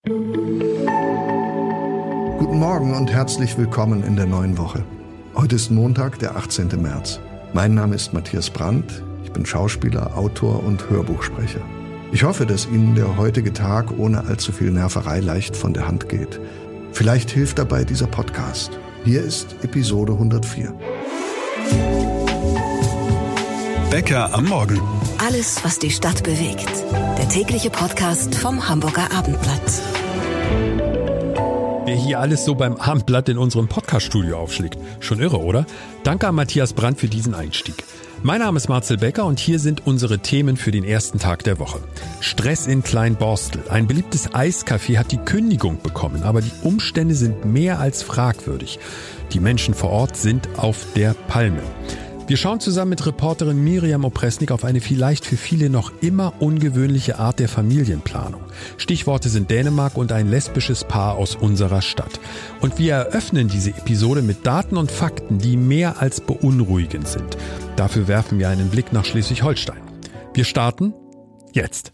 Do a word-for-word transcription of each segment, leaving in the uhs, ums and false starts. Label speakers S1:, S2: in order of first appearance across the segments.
S1: Guten Morgen und herzlich willkommen in der neuen Woche. Heute ist Montag, der achtzehnten März. Mein Name ist Matthias Brandt. Ich bin Schauspieler, Autor und Hörbuchsprecher. Ich hoffe, dass Ihnen der heutige Tag ohne allzu viel Nerverei leicht von der Hand geht. Vielleicht hilft dabei dieser Podcast. Hier ist Episode hundertvier.
S2: Bäcker am Morgen.
S3: Alles, was die Stadt bewegt. Der tägliche Podcast vom Hamburger Abendblatt.
S4: Wer hier alles so beim Abendblatt in unserem Podcaststudio aufschlägt. Schon irre, oder? Danke an Matthias Brandt für diesen Einstieg. Mein Name ist Marcel Becker und hier sind unsere Themen für den ersten Tag der Woche. Stress in Kleinborstel. Ein beliebtes Eiscafé hat die Kündigung bekommen, aber die Umstände sind mehr als fragwürdig. Die Menschen vor Ort sind auf der Palme. Wir schauen zusammen mit Reporterin Miriam Opresnik auf eine vielleicht für viele noch immer ungewöhnliche Art der Familienplanung. Stichworte sind Dänemark und ein lesbisches Paar aus unserer Stadt. Und wir eröffnen diese Episode mit Daten und Fakten, die mehr als beunruhigend sind. Dafür werfen wir einen Blick nach Schleswig-Holstein. Wir starten jetzt.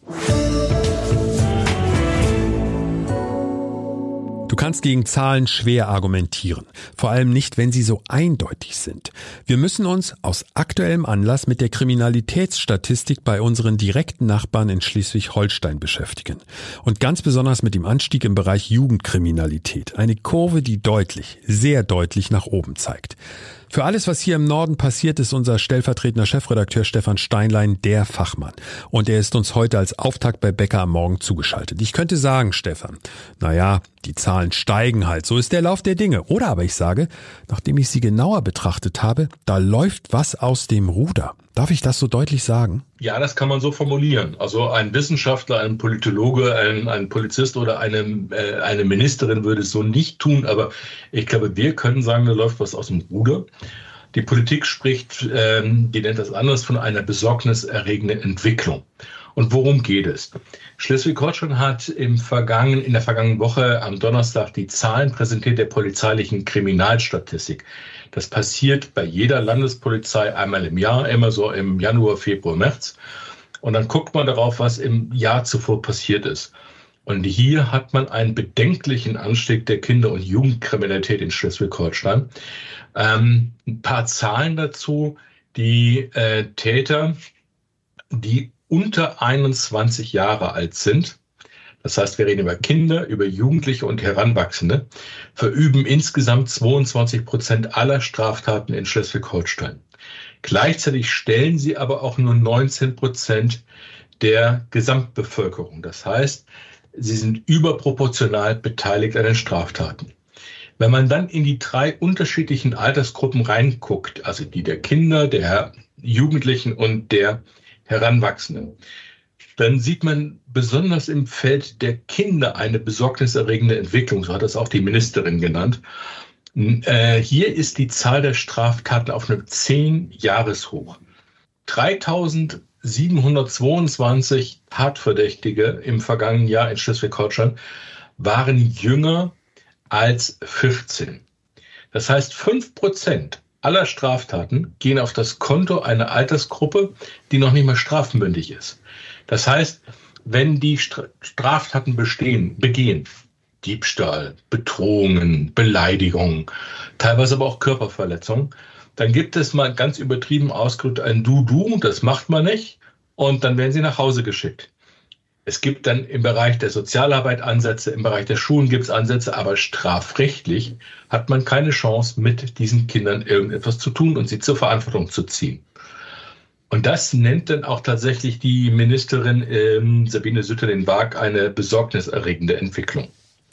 S4: Du kannst gegen Zahlen schwer argumentieren, vor allem nicht, wenn sie so eindeutig sind. Wir müssen uns aus aktuellem Anlass mit der Kriminalitätsstatistik bei unseren direkten Nachbarn in Schleswig-Holstein beschäftigen. Und ganz besonders mit dem Anstieg im Bereich Jugendkriminalität. Eine Kurve, die deutlich, sehr deutlich nach oben zeigt. Für alles, was hier im Norden passiert, ist unser stellvertretender Chefredakteur Stefan Steinlein der Fachmann. Und er ist uns heute als Auftakt bei Bäcker am Morgen zugeschaltet. Ich könnte sagen, Stefan, naja, die Zahlen steigen halt, so ist der Lauf der Dinge. Oder aber ich sage, nachdem ich sie genauer betrachtet habe, da läuft was aus dem Ruder. Darf ich das so deutlich sagen?
S5: Ja, das kann man so formulieren. Also ein Wissenschaftler, ein Politologe, ein, ein Polizist oder eine, äh, eine Ministerin würde es so nicht tun. Aber ich glaube, wir können sagen, da läuft was aus dem Ruder. Die Politik spricht, ähm, die nennt das anders, von einer besorgniserregenden Entwicklung. Und worum geht es? Schleswig-Holstein hat im vergangenen, in der vergangenen Woche am Donnerstag die Zahlen präsentiert der polizeilichen Kriminalstatistik. Das passiert bei jeder Landespolizei einmal im Jahr, immer so im Januar, Februar, März. Und dann guckt man darauf, was im Jahr zuvor passiert ist. Und hier hat man einen bedenklichen Anstieg der Kinder- und Jugendkriminalität in Schleswig-Holstein. Ähm, ein paar Zahlen dazu. Die äh, Täter, die unter einundzwanzig Jahre alt sind, das heißt, wir reden über Kinder, über Jugendliche und Heranwachsende, verüben insgesamt zweiundzwanzig Prozent aller Straftaten in Schleswig-Holstein. Gleichzeitig stellen sie aber auch nur neunzehn Prozent der Gesamtbevölkerung. Das heißt, sie sind überproportional beteiligt an den Straftaten. Wenn man dann in die drei unterschiedlichen Altersgruppen reinguckt, also die der Kinder, der Jugendlichen und der Heranwachsenden, dann sieht man besonders im Feld der Kinder eine besorgniserregende Entwicklung, so hat das auch die Ministerin genannt. Äh, hier ist die Zahl der Straftaten auf einem zehn-Jahres-Hoch. dreitausendsiebenhundertzweiundzwanzig Tatverdächtige im vergangenen Jahr in Schleswig-Holstein waren jünger als fünfzehn. Das heißt, fünf Prozent aller Straftaten gehen auf das Konto einer Altersgruppe, die noch nicht mal strafmündig ist. Das heißt, wenn die Straftaten bestehen, begehen, Diebstahl, Bedrohungen, Beleidigungen, teilweise aber auch Körperverletzungen, dann gibt es mal ganz übertrieben ausgedrückt ein Du-Du, das macht man nicht, und dann werden sie nach Hause geschickt. Es gibt dann im Bereich der Sozialarbeit Ansätze, im Bereich der Schulen gibt es Ansätze, aber strafrechtlich hat man keine Chance, mit diesen Kindern irgendetwas zu tun und sie zur Verantwortung zu ziehen. Und das nennt dann auch tatsächlich die Ministerin ähm, Sabine Sütterlin-Bark eine besorgniserregende Entwicklung.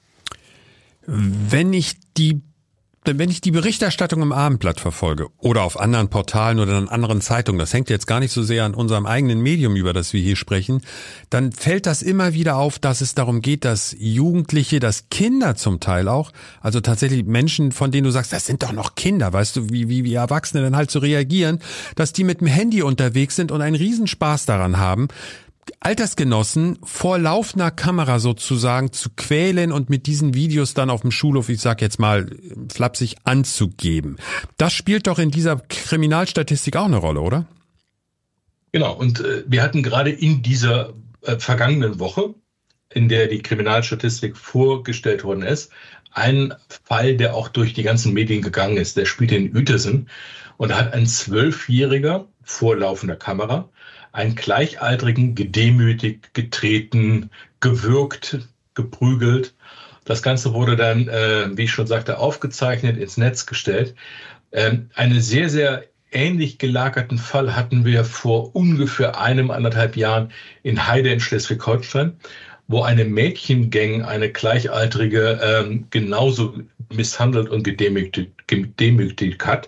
S4: Wenn ich die Wenn ich die Berichterstattung im Abendblatt verfolge oder auf anderen Portalen oder in anderen Zeitungen, das hängt jetzt gar nicht so sehr an unserem eigenen Medium, über das wir hier sprechen, dann fällt das immer wieder auf, dass es darum geht, dass Jugendliche, dass Kinder zum Teil auch, also tatsächlich Menschen, von denen du sagst, das sind doch noch Kinder, weißt du, wie, wie, wie Erwachsene dann halt so reagieren, dass die mit dem Handy unterwegs sind und einen Riesenspaß daran haben, Altersgenossen vor laufender Kamera sozusagen zu quälen und mit diesen Videos dann auf dem Schulhof, ich sag jetzt mal flapsig, anzugeben. Das spielt doch in dieser Kriminalstatistik auch eine Rolle, oder?
S5: Genau, und äh, wir hatten gerade in dieser äh, vergangenen Woche in der die Kriminalstatistik vorgestellt worden ist, ein Fall, der auch durch die ganzen Medien gegangen ist. Der spielt in Uetersen und da hat ein Zwölfjähriger vor laufender Kamera einen Gleichaltrigen gedemütigt, getreten, gewürgt, geprügelt. Das Ganze wurde dann, äh, wie ich schon sagte, aufgezeichnet, ins Netz gestellt. Ähm, einen sehr, sehr ähnlich gelagerten Fall hatten wir vor ungefähr einem, anderthalb Jahren in Heide in Schleswig-Holstein, wo eine Mädchengang eine Gleichaltrige ähm, genauso misshandelt und gedemütigt, gedemütigt hat.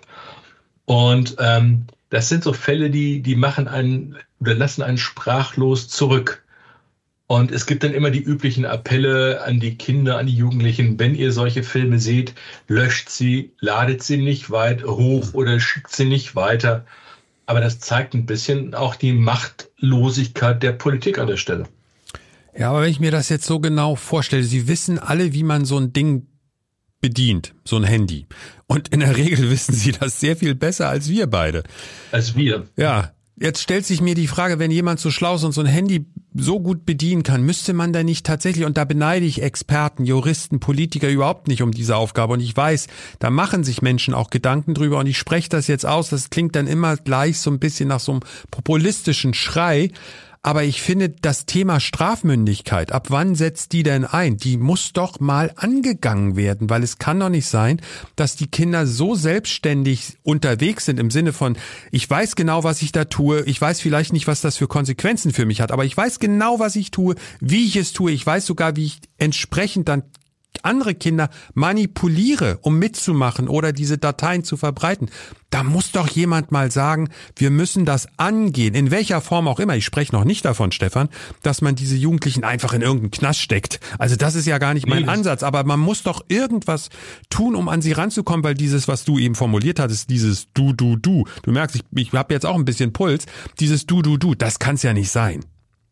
S5: Und ähm, das sind so Fälle, die, die machen einen oder lassen einen sprachlos zurück. Und es gibt dann immer die üblichen Appelle an die Kinder, an die Jugendlichen, wenn ihr solche Filme seht, löscht sie, ladet sie nicht weit hoch oder schickt sie nicht weiter. Aber das zeigt ein bisschen auch die Machtlosigkeit der Politik an der Stelle.
S4: Ja, aber wenn ich mir das jetzt so genau vorstelle, Sie wissen alle, wie man so ein Ding bedient, so ein Handy. Und in der Regel wissen Sie das sehr viel besser als wir beide.
S5: Als wir.
S4: Ja, jetzt stellt sich mir die Frage, wenn jemand so schlau ist und so ein Handy so gut bedienen kann, müsste man da nicht tatsächlich, und da beneide ich Experten, Juristen, Politiker überhaupt nicht um diese Aufgabe. Und ich weiß, da machen sich Menschen auch Gedanken drüber und ich spreche das jetzt aus, das klingt dann immer gleich so ein bisschen nach so einem populistischen Schrei. Aber ich finde, das Thema Strafmündigkeit, ab wann setzt die denn ein? Die muss doch mal angegangen werden, weil es kann doch nicht sein, dass die Kinder so selbstständig unterwegs sind im Sinne von, ich weiß genau, was ich da tue, ich weiß vielleicht nicht, was das für Konsequenzen für mich hat, aber ich weiß genau, was ich tue, wie ich es tue, ich weiß sogar, wie ich entsprechend dann andere Kinder manipuliere, um mitzumachen oder diese Dateien zu verbreiten. Da muss doch jemand mal sagen, wir müssen das angehen, in welcher Form auch immer. Ich spreche noch nicht davon, Stefan, dass man diese Jugendlichen einfach in irgendeinen Knast steckt. Also das ist ja gar nicht mein nee, Ansatz, aber man muss doch irgendwas tun, um an sie ranzukommen, weil dieses, was du eben formuliert hattest, dieses Du, Du, Du, du merkst, ich, ich habe jetzt auch ein bisschen Puls, dieses Du, Du, Du, das kann es ja nicht sein.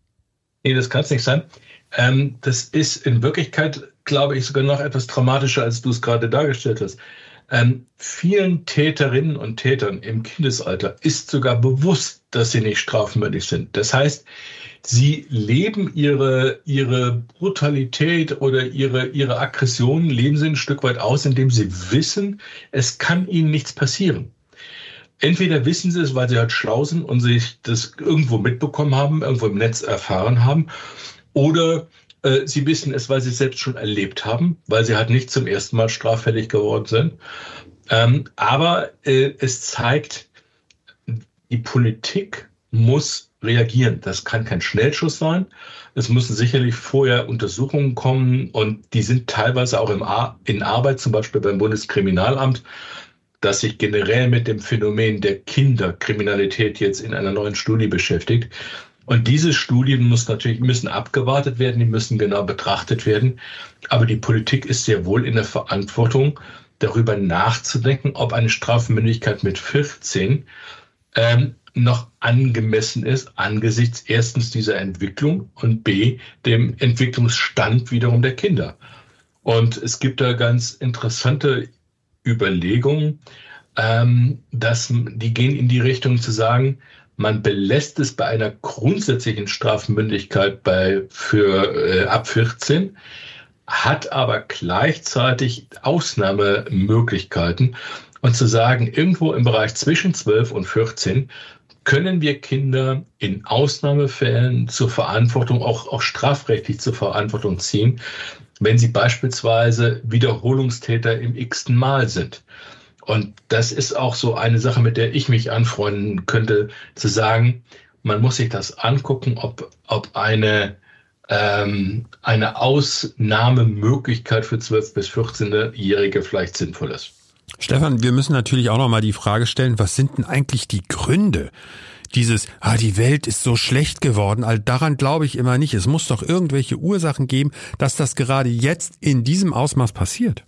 S5: Nee, das kann es nicht sein. Ähm, das ist in Wirklichkeit, glaube ich, sogar noch etwas dramatischer, als du es gerade dargestellt hast. Ähm, vielen Täterinnen und Tätern im Kindesalter ist sogar bewusst, dass sie nicht strafmündig sind. Das heißt, sie leben ihre, ihre Brutalität oder ihre, ihre Aggression, leben sie ein Stück weit aus, indem sie wissen, es kann ihnen nichts passieren. Entweder wissen sie es, weil sie halt schlau sind und sich das irgendwo mitbekommen haben, irgendwo im Netz erfahren haben, oder äh, sie wissen es, weil sie es selbst schon erlebt haben, weil sie halt nicht zum ersten Mal straffällig geworden sind. Ähm, aber äh, es zeigt, die Politik muss reagieren. Das kann kein Schnellschuss sein. Es müssen sicherlich vorher Untersuchungen kommen und die sind teilweise auch im Ar- in Arbeit, zum Beispiel beim Bundeskriminalamt, das sich generell mit dem Phänomen der Kinderkriminalität jetzt in einer neuen Studie beschäftigt. Und diese Studien müssen natürlich müssen abgewartet werden, die müssen genau betrachtet werden. Aber die Politik ist sehr wohl in der Verantwortung, darüber nachzudenken, ob eine Strafmündigkeit mit vierzehn ähm, noch angemessen ist, angesichts erstens dieser Entwicklung und b, dem Entwicklungsstand wiederum der Kinder. Und es gibt da ganz interessante Überlegungen, ähm, dass die gehen in die Richtung zu sagen, man belässt es bei einer grundsätzlichen Strafmündigkeit bei, für äh, ab vierzehn, hat aber gleichzeitig Ausnahmemöglichkeiten und zu sagen, irgendwo im Bereich zwischen zwölf und vierzehn können wir Kinder in Ausnahmefällen zur Verantwortung, auch, auch strafrechtlich zur Verantwortung ziehen, wenn sie beispielsweise Wiederholungstäter im x-ten Mal sind. Und das ist auch so eine Sache, mit der ich mich anfreunden könnte, zu sagen, man muss sich das angucken, ob, ob eine, ähm, eine Ausnahmemöglichkeit für zwölf- bis vierzehnjährige vielleicht sinnvoll ist.
S4: Stefan, wir müssen natürlich auch noch mal die Frage stellen, was sind denn eigentlich die Gründe? Dieses, ah, die Welt ist so schlecht geworden, all daran glaube ich immer nicht. Es muss doch irgendwelche Ursachen geben, dass das gerade jetzt in diesem Ausmaß passiert.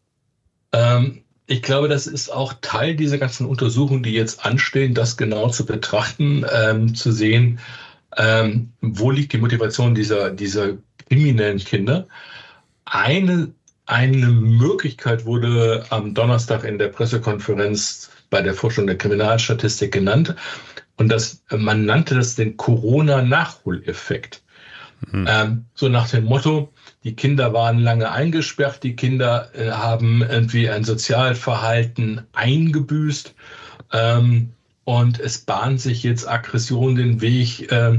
S5: Ähm, Ich glaube, das ist auch Teil dieser ganzen Untersuchungen, die jetzt anstehen, das genau zu betrachten, ähm, zu sehen, ähm, wo liegt die Motivation dieser, dieser kriminellen Kinder. Eine, eine Möglichkeit wurde am Donnerstag in der Pressekonferenz bei der Vorstellung der Kriminalstatistik genannt. Und das, man nannte das den Corona-Nachholeffekt. Mhm. Ähm, so nach dem Motto, die Kinder waren lange eingesperrt, die Kinder äh, haben irgendwie ein Sozialverhalten eingebüßt ähm, und es bahnt sich jetzt Aggression den Weg, äh,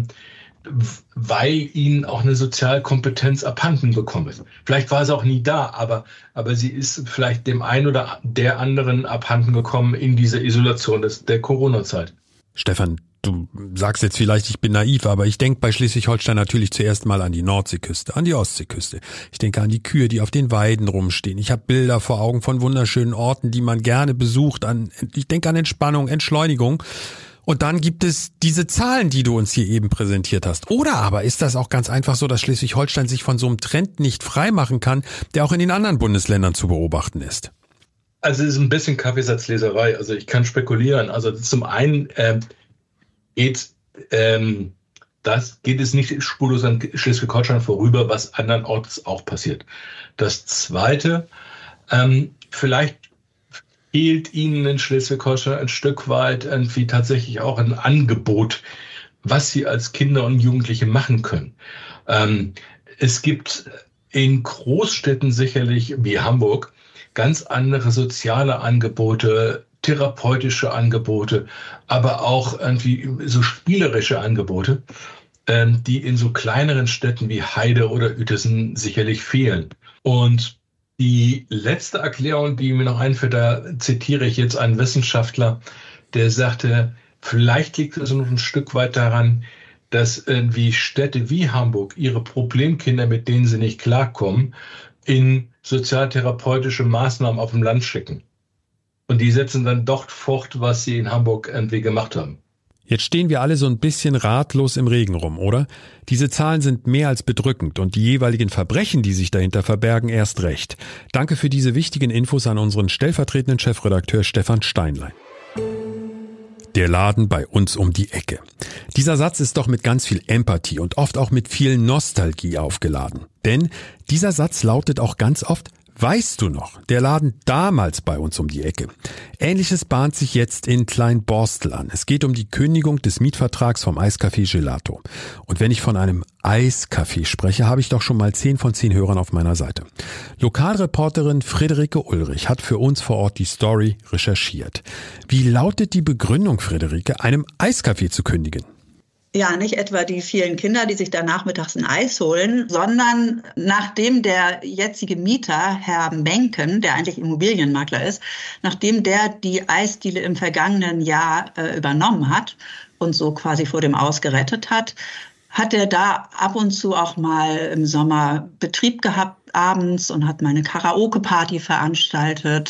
S5: weil ihnen auch eine Sozialkompetenz abhanden gekommen ist. Vielleicht war sie auch nie da, aber, aber sie ist vielleicht dem einen oder der anderen abhanden gekommen in dieser Isolation des, der Corona-Zeit.
S4: Stefan, du sagst jetzt vielleicht, ich bin naiv, aber ich denke bei Schleswig-Holstein natürlich zuerst mal an die Nordseeküste, an die Ostseeküste. Ich denke an die Kühe, die auf den Weiden rumstehen. Ich habe Bilder vor Augen von wunderschönen Orten, die man gerne besucht. An, ich denke an Entspannung, Entschleunigung. Und dann gibt es diese Zahlen, die du uns hier eben präsentiert hast. Oder aber ist das auch ganz einfach so, dass Schleswig-Holstein sich von so einem Trend nicht freimachen kann, der auch in den anderen Bundesländern zu beobachten ist?
S5: Also es ist ein bisschen Kaffeesatzleserei. Also ich kann spekulieren. Also zum einen äh, geht, ähm, das geht es nicht spurlos an Schleswig-Holstein vorüber, was andernorts auch passiert. Das Zweite, ähm, vielleicht fehlt ihnen in Schleswig-Holstein ein Stück weit irgendwie tatsächlich auch ein Angebot, was sie als Kinder und Jugendliche machen können. Ähm, es gibt in Großstädten sicherlich wie Hamburg ganz andere soziale Angebote, therapeutische Angebote, aber auch irgendwie so spielerische Angebote, ähm, die in so kleineren Städten wie Heide oder Uetersen sicherlich fehlen. Und die letzte Erklärung, die mir noch einfällt, da zitiere ich jetzt einen Wissenschaftler, der sagte, vielleicht liegt es noch ein Stück weit daran, dass irgendwie Städte wie Hamburg ihre Problemkinder, mit denen sie nicht klarkommen, in sozialtherapeutische Maßnahmen auf dem Land schicken. Und die setzen dann dort fort, was sie in Hamburg irgendwie gemacht haben.
S4: Jetzt stehen wir alle so ein bisschen ratlos im Regen rum, oder? Diese Zahlen sind mehr als bedrückend und die jeweiligen Verbrechen, die sich dahinter verbergen, erst recht. Danke für diese wichtigen Infos an unseren stellvertretenden Chefredakteur Stefan Steinlein. Der Laden bei uns um die Ecke. Dieser Satz ist doch mit ganz viel Empathie und oft auch mit viel Nostalgie aufgeladen. Denn dieser Satz lautet auch ganz oft: Weißt du noch, der Laden damals bei uns um die Ecke. Ähnliches bahnt sich jetzt in Kleinborstel an. Es geht um die Kündigung des Mietvertrags vom Eiscafé Gelato. Und wenn ich von einem Eiscafé spreche, habe ich doch schon mal zehn von zehn Hörern auf meiner Seite. Lokalreporterin Friederike Ulrich hat für uns vor Ort die Story recherchiert. Wie lautet die Begründung, Friederike, einem Eiscafé zu kündigen?
S6: Ja, nicht etwa die vielen Kinder, die sich da nachmittags ein Eis holen, sondern nachdem der jetzige Mieter, Herr Menken, der eigentlich Immobilienmakler ist, nachdem der die Eisdiele im vergangenen Jahr äh, übernommen hat und so quasi vor dem Aus gerettet hat, hat er da ab und zu auch mal im Sommer Betrieb gehabt abends und hat mal eine Karaoke-Party veranstaltet.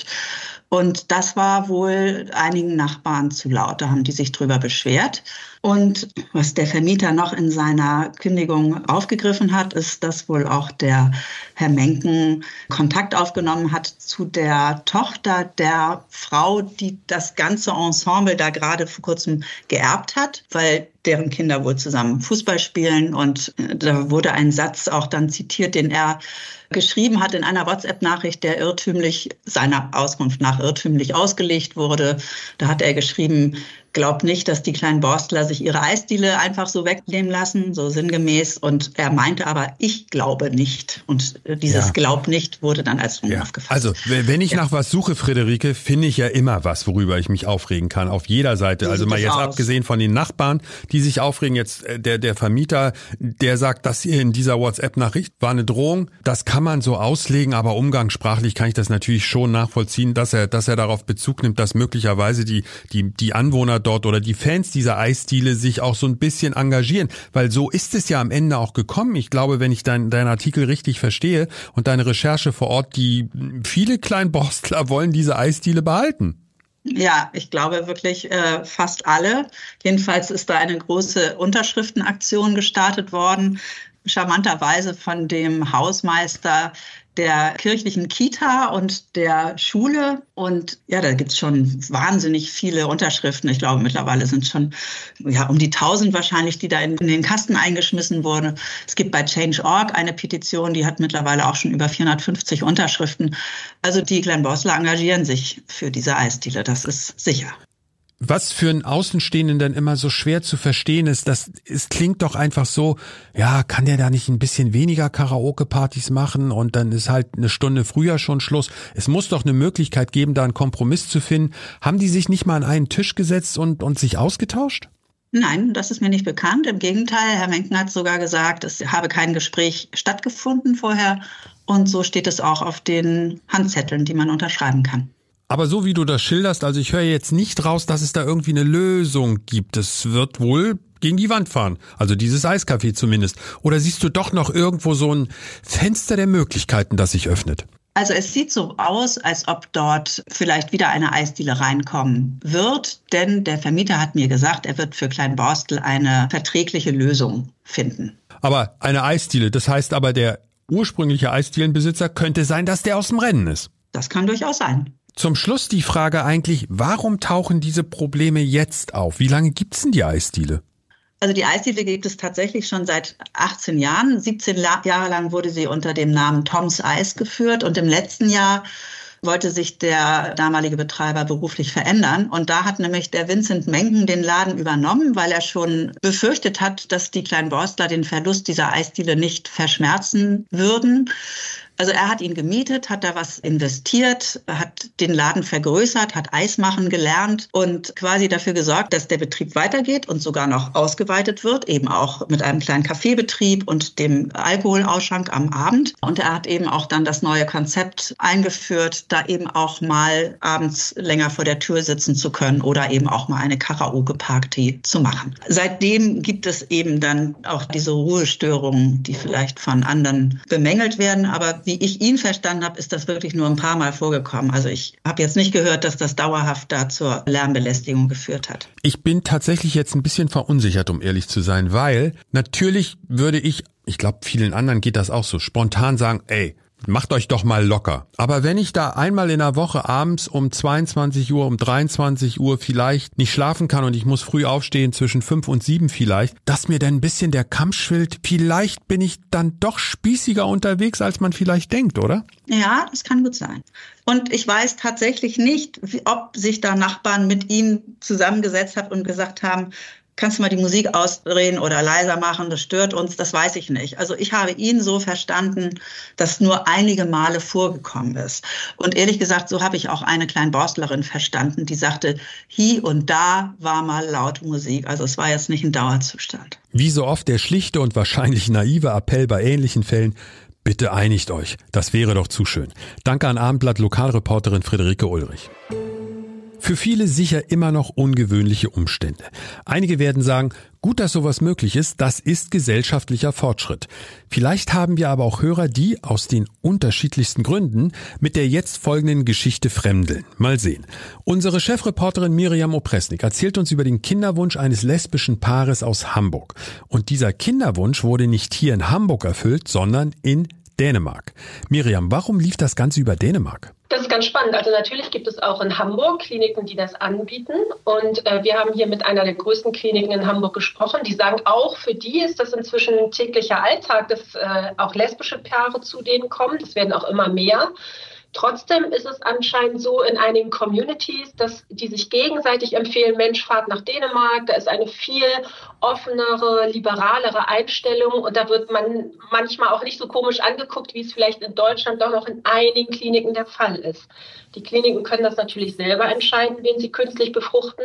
S6: Und das war wohl einigen Nachbarn zu laut. Da haben die sich drüber beschwert. Und was der Vermieter noch in seiner Kündigung aufgegriffen hat, ist, dass wohl auch der Herr Menken Kontakt aufgenommen hat zu der Tochter der Frau, die das ganze Ensemble da gerade vor kurzem geerbt hat, weil deren Kinder wohl zusammen Fußball spielen. Und da wurde ein Satz auch dann zitiert, den er geschrieben hat in einer WhatsApp-Nachricht, der irrtümlich, seiner Auskunft nach irrtümlich ausgelegt wurde. Da hat er geschrieben: Glaubt nicht, dass die kleinen Borstler sich ihre Eisdiele einfach so wegnehmen lassen, so sinngemäß. Und er meinte aber, ich glaube nicht. Und dieses ja. Glaub nicht wurde dann als Lüge
S4: ja.
S6: aufgefasst.
S4: Also, wenn ich ja. nach was suche, Friederike, finde ich ja immer was, worüber ich mich aufregen kann. Auf jeder Seite.
S6: Wie
S4: also mal jetzt
S6: aus?
S4: abgesehen von den Nachbarn, die sich aufregen. Jetzt der, der Vermieter, der sagt, das hier in dieser WhatsApp-Nachricht war eine Drohung. Das kann man so auslegen, aber umgangssprachlich kann ich das natürlich schon nachvollziehen, dass er, dass er darauf Bezug nimmt, dass möglicherweise die, die, die Anwohner dort oder die Fans dieser Eisdiele sich auch so ein bisschen engagieren, weil so ist es ja am Ende auch gekommen. Ich glaube, wenn ich deinen dein Artikel richtig verstehe und deine Recherche vor Ort, die viele Kleinborstler wollen diese Eisdiele behalten.
S6: Ja, ich glaube wirklich äh, fast alle. Jedenfalls ist da eine große Unterschriftenaktion gestartet worden, charmanterweise von dem Hausmeister der kirchlichen Kita und der Schule. Und ja, da gibt's schon wahnsinnig viele Unterschriften. Ich glaube, mittlerweile sind schon ja um die tausend wahrscheinlich, die da in, in den Kasten eingeschmissen wurden. Es gibt bei Change Punkt org eine Petition, die hat mittlerweile auch schon über vierhundertfünfzig Unterschriften. Also die Kleinborsler engagieren sich für diese Eisdiele, das ist sicher.
S4: Was für einen Außenstehenden dann immer so schwer zu verstehen ist, dass es klingt doch einfach so, ja, kann der da nicht ein bisschen weniger Karaoke-Partys machen und dann ist halt eine Stunde früher schon Schluss. Es muss doch eine Möglichkeit geben, da einen Kompromiss zu finden. Haben die sich nicht mal an einen Tisch gesetzt und, und sich ausgetauscht?
S6: Nein, das ist mir nicht bekannt. Im Gegenteil, Herr Menken hat sogar gesagt, es habe kein Gespräch stattgefunden vorher. Und so steht es auch auf den Handzetteln, die man unterschreiben kann.
S4: Aber so wie du das schilderst, also ich höre jetzt nicht raus, dass es da irgendwie eine Lösung gibt. Es wird wohl gegen die Wand fahren, also dieses Eiscafé zumindest. Oder siehst du doch noch irgendwo so ein Fenster der Möglichkeiten, das sich öffnet?
S6: Also es sieht so aus, als ob dort vielleicht wieder eine Eisdiele reinkommen wird. Denn der Vermieter hat mir gesagt, er wird für Kleinborstel eine verträgliche Lösung finden.
S4: Aber eine Eisdiele, das heißt aber, der ursprüngliche Eisdielenbesitzer könnte sein, dass der aus dem Rennen ist.
S6: Das kann durchaus sein.
S4: Zum Schluss die Frage eigentlich, warum tauchen diese Probleme jetzt auf? Wie lange gibt's denn die Eisdiele?
S6: Also die Eisdiele gibt es tatsächlich schon seit achtzehn Jahren. siebzehn Jahre lang wurde sie unter dem Namen Toms Eis geführt und im letzten Jahr wollte sich der damalige Betreiber beruflich verändern. Und da hat nämlich der Vincent Menken den Laden übernommen, weil er schon befürchtet hat, dass die Kleinborstler den Verlust dieser Eisdiele nicht verschmerzen würden. Also er hat ihn gemietet, hat da was investiert, hat den Laden vergrößert, hat Eis machen gelernt und quasi dafür gesorgt, dass der Betrieb weitergeht und sogar noch ausgeweitet wird, eben auch mit einem kleinen Kaffeebetrieb und dem Alkoholausschank am Abend. Und er hat eben auch dann das neue Konzept eingeführt, da eben auch mal abends länger vor der Tür sitzen zu können oder eben auch mal eine Karaoke-Party zu machen. Seitdem gibt es eben dann auch diese Ruhestörungen, die vielleicht von anderen bemängelt werden, aber wie ich ihn verstanden habe, ist das wirklich nur ein paar Mal vorgekommen. Also ich habe jetzt nicht gehört, dass das dauerhaft da zur Lärmbelästigung geführt hat.
S4: Ich bin tatsächlich jetzt ein bisschen verunsichert, um ehrlich zu sein, weil natürlich würde ich, ich glaube vielen anderen geht das auch so, spontan sagen, ey, macht euch doch mal locker. Aber wenn ich da einmal in der Woche abends um zweiundzwanzig Uhr, um dreiundzwanzig Uhr vielleicht nicht schlafen kann und ich muss früh aufstehen, zwischen fünf und sieben vielleicht, dass mir dann ein bisschen der Kamm schwillt, vielleicht bin ich dann doch spießiger unterwegs, als man vielleicht denkt, oder?
S6: Ja, das kann gut sein. Und ich weiß tatsächlich nicht, wie, ob sich da Nachbarn mit ihm zusammengesetzt haben und gesagt haben, kannst du mal die Musik ausdrehen oder leiser machen, das stört uns, das weiß ich nicht. Also ich habe ihn so verstanden, dass nur einige Male vorgekommen ist. Und ehrlich gesagt, so habe ich auch eine Kleinborstlerin verstanden, die sagte, hier und da war mal laute Musik. Also es war jetzt nicht ein Dauerzustand.
S4: Wie so oft der schlichte und wahrscheinlich naive Appell bei ähnlichen Fällen, bitte einigt euch, das wäre doch zu schön. Danke an Abendblatt-Lokalreporterin Friederike Ulrich. Für viele sicher immer noch ungewöhnliche Umstände. Einige werden sagen, gut, dass sowas möglich ist, das ist gesellschaftlicher Fortschritt. Vielleicht haben wir aber auch Hörer, die aus den unterschiedlichsten Gründen mit der jetzt folgenden Geschichte fremdeln. Mal sehen. Unsere Chefreporterin Miriam Opresnik erzählt uns über den Kinderwunsch eines lesbischen Paares aus Hamburg. Und dieser Kinderwunsch wurde nicht hier in Hamburg erfüllt, sondern in Dänemark. Miriam, warum lief das Ganze über Dänemark?
S7: Das ist ganz spannend. Also natürlich gibt es auch in Hamburg Kliniken, die das anbieten. Und äh, wir haben hier mit einer der größten Kliniken in Hamburg gesprochen. Die sagen auch, für die ist das inzwischen ein täglicher Alltag, dass äh, auch lesbische Paare zu denen kommen. Das werden auch immer mehr. Trotzdem ist es anscheinend so in einigen Communities, dass die sich gegenseitig empfehlen, Mensch, fahrt nach Dänemark, da ist eine viel offenere, liberalere Einstellung und da wird man manchmal auch nicht so komisch angeguckt, wie es vielleicht in Deutschland doch noch in einigen Kliniken der Fall ist. Die Kliniken können das natürlich selber entscheiden, wen sie künstlich befruchten.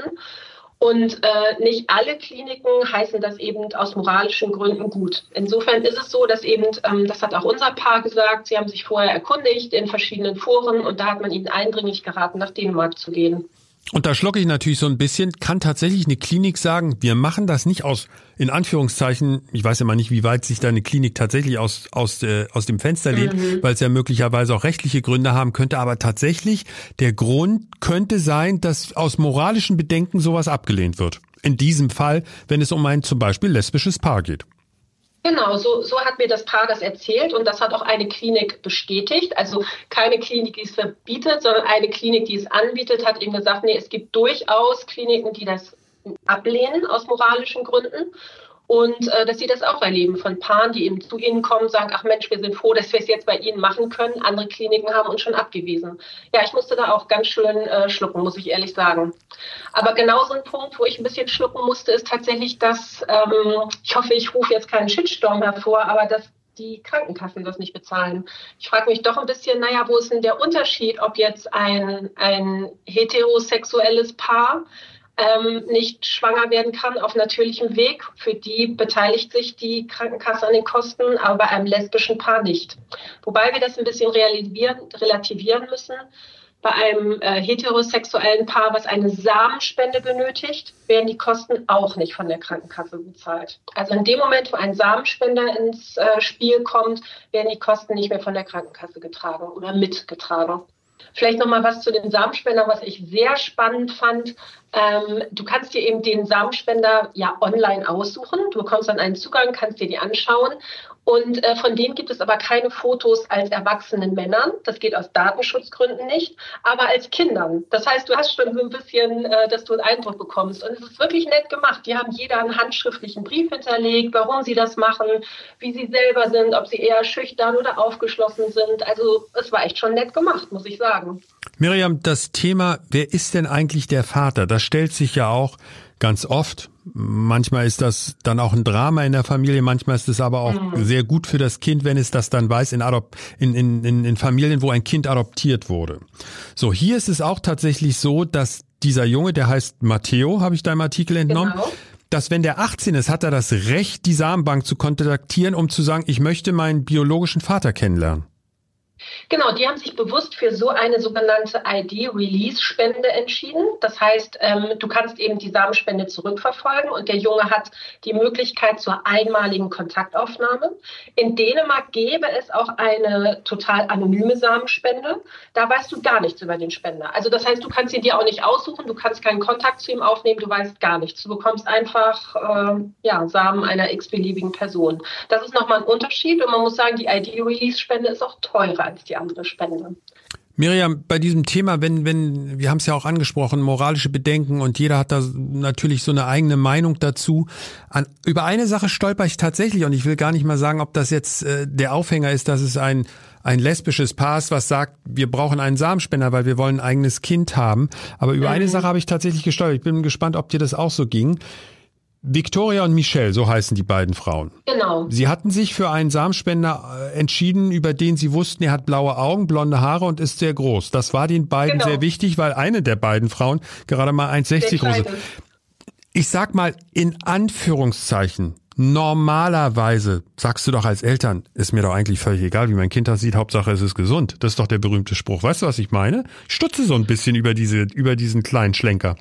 S7: Und äh, nicht alle Kliniken heißen das eben aus moralischen Gründen gut. Insofern ist es so, dass eben, ähm, das hat auch unser Paar gesagt, sie haben sich vorher erkundigt in verschiedenen Foren und da hat man ihnen eindringlich geraten, nach Dänemark zu gehen.
S4: Und da schlocke ich natürlich so ein bisschen, kann tatsächlich eine Klinik sagen, wir machen das nicht aus, in Anführungszeichen, ich weiß ja mal nicht, wie weit sich da eine Klinik tatsächlich aus aus äh, aus dem Fenster lehnt, mhm. weil es ja möglicherweise auch rechtliche Gründe haben könnte, aber tatsächlich, der Grund könnte sein, dass aus moralischen Bedenken sowas abgelehnt wird. In diesem Fall, wenn es um ein zum Beispiel lesbisches Paar geht.
S7: Genau, so, so hat mir das Paar das erzählt und das hat auch eine Klinik bestätigt. Also keine Klinik, die es verbietet, sondern eine Klinik, die es anbietet, hat eben gesagt, nee, es gibt durchaus Kliniken, die das ablehnen aus moralischen Gründen. Und äh, dass sie das auch erleben von Paaren, die eben zu ihnen kommen, sagen, ach Mensch, wir sind froh, dass wir es jetzt bei Ihnen machen können. Andere Kliniken haben uns schon abgewiesen. Ja, ich musste da auch ganz schön äh, schlucken, muss ich ehrlich sagen. Aber genau so ein Punkt, wo ich ein bisschen schlucken musste, ist tatsächlich, dass, ähm, ich hoffe, ich rufe jetzt keinen Shitstorm hervor, aber dass die Krankenkassen das nicht bezahlen. Ich frage mich doch ein bisschen, naja, wo ist denn der Unterschied, ob jetzt ein, ein heterosexuelles Paar ähm, nicht schwanger werden kann auf natürlichem Weg. Für die beteiligt sich die Krankenkasse an den Kosten, aber bei einem lesbischen Paar nicht. Wobei wir das ein bisschen relativieren, relativieren müssen. Bei einem äh, heterosexuellen Paar, was eine Samenspende benötigt, werden die Kosten auch nicht von der Krankenkasse bezahlt. Also in dem Moment, wo ein Samenspender ins äh, Spiel kommt, werden die Kosten nicht mehr von der Krankenkasse getragen oder mitgetragen. Vielleicht noch mal was zu den Samenspendern, was ich sehr spannend fand. Ähm, du kannst dir eben den Samenspender ja online aussuchen. Du bekommst dann einen Zugang, kannst dir die anschauen. Und äh, von denen gibt es aber keine Fotos als erwachsenen Männern. Das geht aus Datenschutzgründen nicht, aber als Kindern. Das heißt, du hast schon so ein bisschen, äh, dass du einen Eindruck bekommst. Und es ist wirklich nett gemacht. Die haben jeder einen handschriftlichen Brief hinterlegt, warum sie das machen, wie sie selber sind, ob sie eher schüchtern oder aufgeschlossen sind. Also es war echt schon nett gemacht, muss ich sagen.
S4: Miriam, das Thema, wer ist denn eigentlich der Vater? Das stellt sich ja auch ganz oft. Manchmal ist das dann auch ein Drama in der Familie, manchmal ist es aber auch mhm. sehr gut für das Kind, wenn es das dann weiß, in, Adop- in, in, in, in Familien, wo ein Kind adoptiert wurde. So, hier ist es auch tatsächlich so, dass dieser Junge, der heißt Matteo, habe ich da im Artikel entnommen, genau. dass wenn der achtzehn ist, hat er das Recht, die Samenbank zu kontaktieren, um zu sagen, ich möchte meinen biologischen Vater kennenlernen.
S7: Genau, die haben sich bewusst für so eine sogenannte I D-Release-Spende entschieden. Das heißt, ähm, du kannst eben die Samenspende zurückverfolgen und der Junge hat die Möglichkeit zur einmaligen Kontaktaufnahme. In Dänemark gäbe es auch eine total anonyme Samenspende. Da weißt du gar nichts über den Spender. Also das heißt, du kannst ihn dir auch nicht aussuchen, du kannst keinen Kontakt zu ihm aufnehmen, du weißt gar nichts. Du bekommst einfach äh, ja, Samen einer x-beliebigen Person. Das ist nochmal ein Unterschied und man muss sagen, die I D-Release-Spende ist auch teurer als die andere Spende.
S4: Miriam, bei diesem Thema, wenn, wenn, wir haben es ja auch angesprochen, moralische Bedenken und jeder hat da natürlich so eine eigene Meinung dazu. An, über eine Sache stolper ich tatsächlich und ich will gar nicht mal sagen, ob das jetzt äh, der Aufhänger ist, dass es ein, ein lesbisches Paar ist, was sagt, wir brauchen einen Samenspender, weil wir wollen ein eigenes Kind haben. Aber über mhm. eine Sache habe ich tatsächlich gestolpert. Ich bin gespannt, ob dir das auch so ging. Victoria und Michelle, so heißen die beiden Frauen.
S7: Genau.
S4: Sie hatten sich für einen Samenspender entschieden, über den sie wussten, er hat blaue Augen, blonde Haare und ist sehr groß. Das war den beiden genau. sehr wichtig, weil eine der beiden Frauen gerade mal eins Komma sechzig groß ist. Ich sag mal in Anführungszeichen, normalerweise sagst du doch als Eltern, ist mir doch eigentlich völlig egal, wie mein Kind das sieht, Hauptsache es ist gesund. Das ist doch der berühmte Spruch. Weißt du, was ich meine? Ich stutze so ein bisschen über diese, über diesen kleinen Schlenker.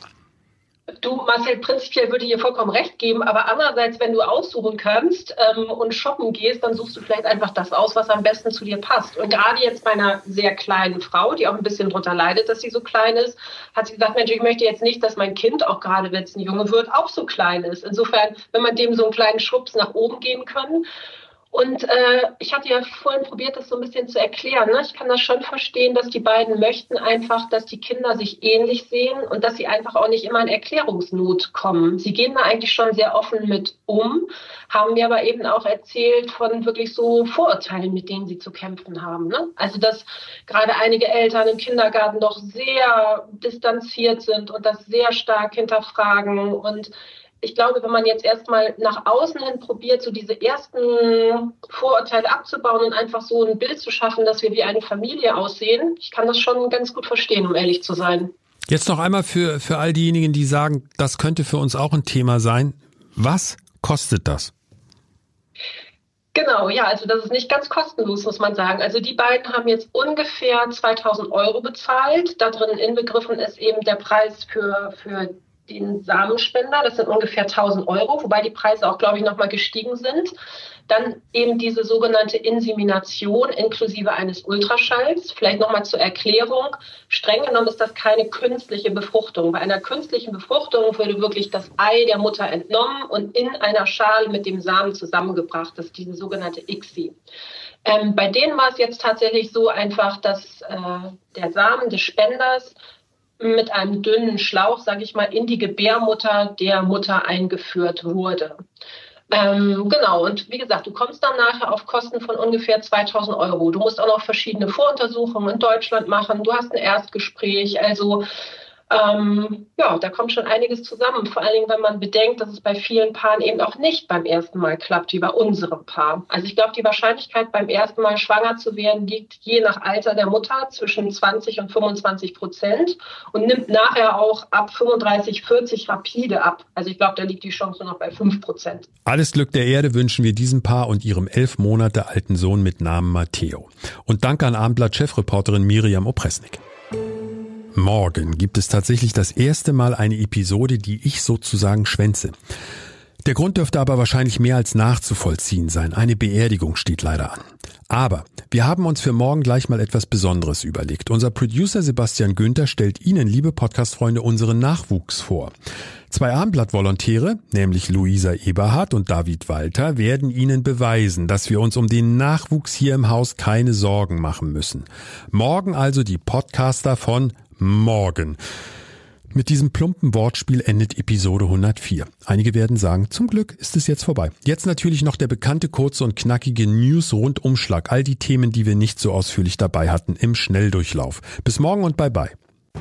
S7: Du, Marcel, prinzipiell würde ich dir vollkommen recht geben, aber andererseits, wenn du aussuchen kannst ähm, und shoppen gehst, dann suchst du vielleicht einfach das aus, was am besten zu dir passt. Und gerade jetzt bei einer sehr kleinen Frau, die auch ein bisschen drunter leidet, dass sie so klein ist, hat sie gesagt, Mensch, ich möchte jetzt nicht, dass mein Kind, auch gerade wenn es ein Junge wird, auch so klein ist. Insofern, wenn man dem so einen kleinen Schubs nach oben geben kann. Und äh, ich hatte ja vorhin probiert, das so ein bisschen zu erklären. Ne? Ich kann das schon verstehen, dass die beiden möchten einfach, dass die Kinder sich ähnlich sehen und dass sie einfach auch nicht immer in Erklärungsnot kommen. Sie gehen da eigentlich schon sehr offen mit um, haben mir aber eben auch erzählt von wirklich so Vorurteilen, mit denen sie zu kämpfen haben. Ne? Also dass gerade einige Eltern im Kindergarten noch sehr distanziert sind und das sehr stark hinterfragen. Und ich glaube, wenn man jetzt erstmal nach außen hin probiert, so diese ersten Vorurteile abzubauen und einfach so ein Bild zu schaffen, dass wir wie eine Familie aussehen, ich kann das schon ganz gut verstehen, um ehrlich zu sein.
S4: Jetzt noch einmal für, für all diejenigen, die sagen, das könnte für uns auch ein Thema sein. Was kostet das?
S7: Genau, ja, also das ist nicht ganz kostenlos, muss man sagen. Also die beiden haben jetzt ungefähr zweitausend Euro bezahlt. Da drin inbegriffen ist eben der Preis für, für den Samenspender, das sind ungefähr tausend Euro, wobei die Preise auch, glaube ich, nochmal gestiegen sind. Dann eben diese sogenannte Insemination inklusive eines Ultraschalls. Vielleicht nochmal zur Erklärung. Streng genommen ist das keine künstliche Befruchtung. Bei einer künstlichen Befruchtung würde wirklich das Ei der Mutter entnommen und in einer Schale mit dem Samen zusammengebracht. Das ist diese sogenannte I C S I. Ähm, bei denen war es jetzt tatsächlich so einfach, dass äh, der Samen des Spenders mit einem dünnen Schlauch, sage ich mal, in die Gebärmutter der Mutter eingeführt wurde. Ähm, genau, und wie gesagt, du kommst dann nachher auf Kosten von ungefähr zweitausend Euro. Du musst auch noch verschiedene Voruntersuchungen in Deutschland machen. Du hast ein Erstgespräch, also Ähm, ja, da kommt schon einiges zusammen. Vor allen Dingen, wenn man bedenkt, dass es bei vielen Paaren eben auch nicht beim ersten Mal klappt, wie bei unserem Paar. Also ich glaube, die Wahrscheinlichkeit, beim ersten Mal schwanger zu werden, liegt je nach Alter der Mutter zwischen zwanzig und fünfundzwanzig Prozent und nimmt nachher auch ab fünfunddreißig, vierzig rapide ab. Also ich glaube, da liegt die Chance nur noch bei fünf Prozent.
S4: Alles Glück der Erde wünschen wir diesem Paar und ihrem elf Monate alten Sohn mit Namen Matteo. Und danke an Abendblatt-Chefreporterin Miriam Opresnik. Morgen gibt es tatsächlich das erste Mal eine Episode, die ich sozusagen schwänze. Der Grund dürfte aber wahrscheinlich mehr als nachzuvollziehen sein. Eine Beerdigung steht leider an. Aber wir haben uns für morgen gleich mal etwas Besonderes überlegt. Unser Producer Sebastian Günther stellt Ihnen, liebe Podcast-Freunde, unseren Nachwuchs vor. Zwei Abendblatt-Volontäre, nämlich Luisa Eberhardt und David Walter, werden Ihnen beweisen, dass wir uns um den Nachwuchs hier im Haus keine Sorgen machen müssen. Morgen also die Podcaster von morgen. Mit diesem plumpen Wortspiel endet Episode hundertvier. Einige werden sagen, zum Glück ist es jetzt vorbei. Jetzt natürlich noch der bekannte, kurze und knackige News-Rundumschlag. All die Themen, die wir nicht so ausführlich dabei hatten, im Schnelldurchlauf. Bis morgen und bye bye.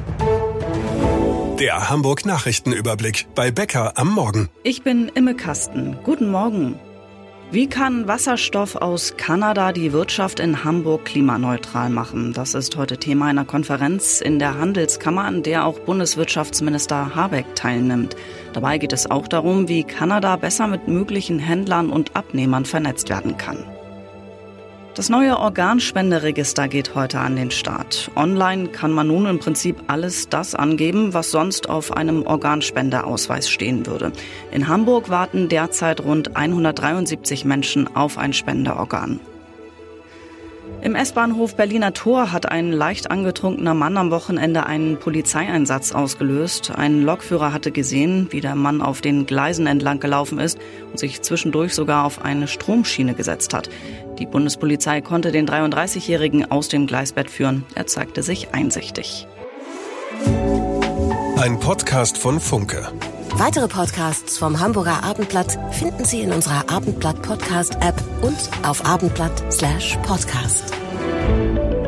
S2: Der Hamburg Nachrichtenüberblick bei Bäcker am Morgen.
S8: Ich bin Imme Kasten. Guten Morgen. Wie kann Wasserstoff aus Kanada die Wirtschaft in Hamburg klimaneutral machen? Das ist heute Thema einer Konferenz in der Handelskammer, an der auch Bundeswirtschaftsminister Habeck teilnimmt. Dabei geht es auch darum, wie Kanada besser mit möglichen Händlern und Abnehmern vernetzt werden kann. Das neue Organspenderegister geht heute an den Start. Online kann man nun im Prinzip alles das angeben, was sonst auf einem Organspendeausweis stehen würde. In Hamburg warten derzeit rund hundertdreiundsiebzig Menschen auf ein Spenderorgan. Im S-Bahnhof Berliner Tor hat ein leicht angetrunkener Mann am Wochenende einen Polizeieinsatz ausgelöst. Ein Lokführer hatte gesehen, wie der Mann auf den Gleisen entlang gelaufen ist und sich zwischendurch sogar auf eine Stromschiene gesetzt hat. Die Bundespolizei konnte den dreiunddreißigjährigen aus dem Gleisbett führen. Er zeigte sich einsichtig.
S2: Ein Podcast von Funke.
S3: Weitere Podcasts vom Hamburger Abendblatt finden Sie in unserer Abendblatt Podcast App und auf abendblatt Slash Podcast.